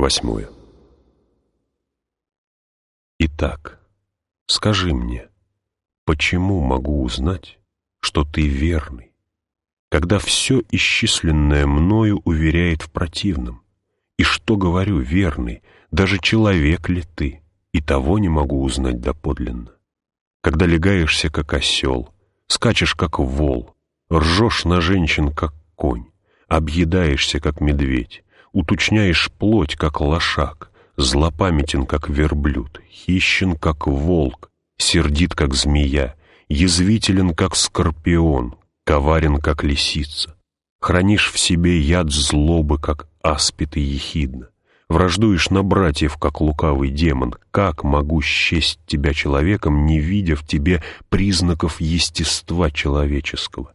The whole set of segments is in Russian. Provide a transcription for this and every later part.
8. Итак, скажи мне, почему могу узнать, что ты верный, когда все исчисленное мною уверяет в противном? И что говорю, верный, даже человек ли ты, и того не могу узнать доподлинно? Когда легаешься, как осел, скачешь, как вол, ржешь на женщин, как конь, объедаешься, как медведь, уточняешь плоть, как лошак, злопамятен, как верблюд, хищен, как волк, сердит, как змея, язвителен, как скорпион, коварен, как лисица, хранишь в себе яд злобы, как аспид и ехидна, враждуешь на братьев, как лукавый демон. Как могу счесть тебя человеком, не видя в тебе признаков естества человеческого?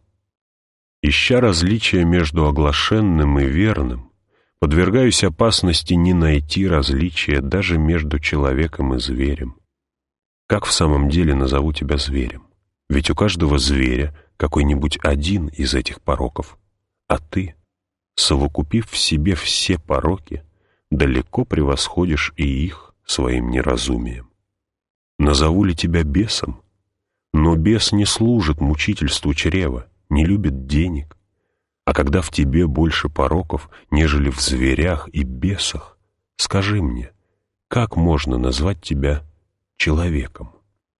Ища различия между оглашенным и верным, подвергаюсь опасности не найти различия даже между человеком и зверем. Как в самом деле назову тебя зверем? Ведь у каждого зверя какой-нибудь один из этих пороков, а ты, совокупив в себе все пороки, далеко превосходишь и их своим неразумием. Назову ли тебя бесом? Но бес не служит мучительству чрева, не любит денег. А когда в тебе больше пороков, нежели в зверях и бесах, скажи мне, как можно назвать тебя человеком?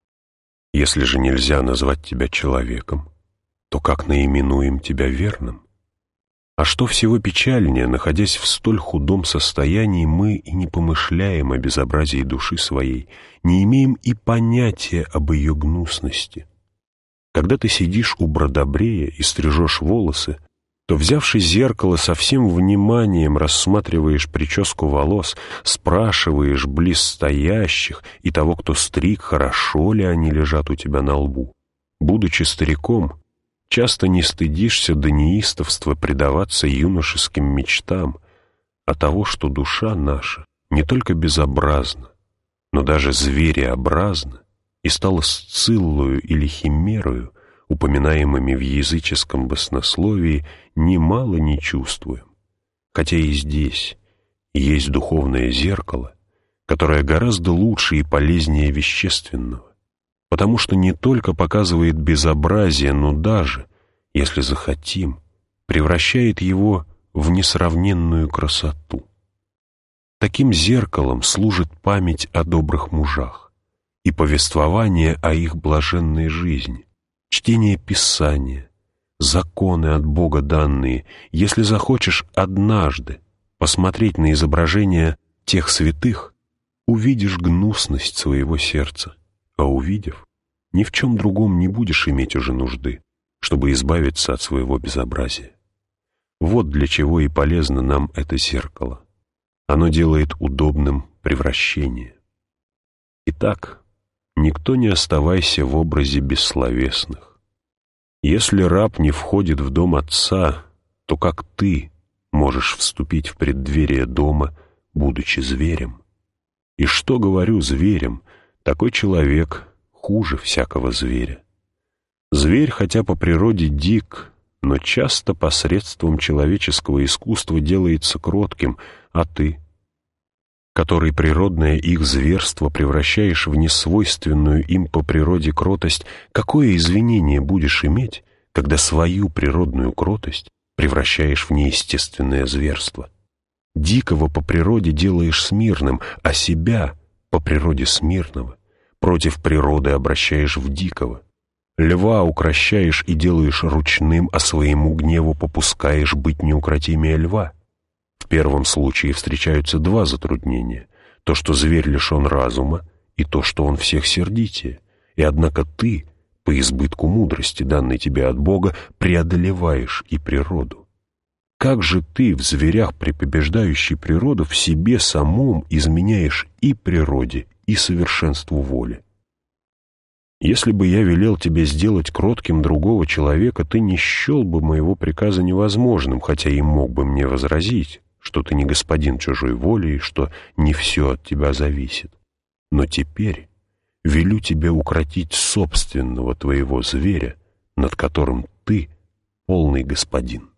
Если же нельзя назвать тебя человеком, то как наименуем тебя верным? А что всего печальнее, находясь в столь худом состоянии, мы и не помышляем о безобразии души своей, не имеем и понятия об ее гнусности. Когда ты сидишь у бродобрея и стрижешь волосы, то, взявши зеркало, со всем вниманием рассматриваешь прическу волос, спрашиваешь близ стоящих и того, кто стриг, хорошо ли они лежат у тебя на лбу. Будучи стариком, часто не стыдишься до неистовства предаваться юношеским мечтам, а того, что душа наша не только безобразна, но даже звереобразна и стала сциллою или химерою, упоминаемыми в языческом баснословии, немало не чувствуем. Хотя и здесь есть духовное зеркало, которое гораздо лучше и полезнее вещественного, потому что не только показывает безобразие, но даже, если захотим, превращает его в несравненную красоту. Таким зеркалом служит память о добрых мужах и повествование о их блаженной жизни, чтение Писания, законы от Бога данные. Если захочешь однажды посмотреть на изображение тех святых, увидишь гнусность своего сердца, а увидев, ни в чем другом не будешь иметь уже нужды, чтобы избавиться от своего безобразия. Вот для чего и полезно нам это зеркало. Оно делает удобным превращение. Итак, никто не оставайся в образе бессловесных. Если раб не входит в дом отца, то как ты можешь вступить в преддверие дома, будучи зверем? И что говорю зверем, такой человек хуже всякого зверя. Зверь, хотя по природе дик, но часто посредством человеческого искусства делается кротким, а ты, который природное их зверство превращаешь в несвойственную им по природе кротость, какое извинение будешь иметь, когда свою природную кротость превращаешь в неестественное зверство? Дикого по природе делаешь смирным, а себя по природе смирного против природы обращаешь в дикого. Льва укрощаешь и делаешь ручным, а своему гневу попускаешь быть неукротимее льва. В первом случае встречаются два затруднения: то, что зверь лишен разума, и то, что он всех сердитее. И однако ты, по избытку мудрости, данной тебе от Бога, преодолеваешь и природу. Как же ты, в зверях препобеждающий природу, в себе самом изменяешь и природе, и совершенству воли? Если бы я велел тебе сделать кротким другого человека, ты не счел бы моего приказа невозможным, хотя и мог бы мне возразить, что ты не господин чужой воли и что не все от тебя зависит. Но теперь велю тебе укротить собственного твоего зверя, над которым ты полный господин.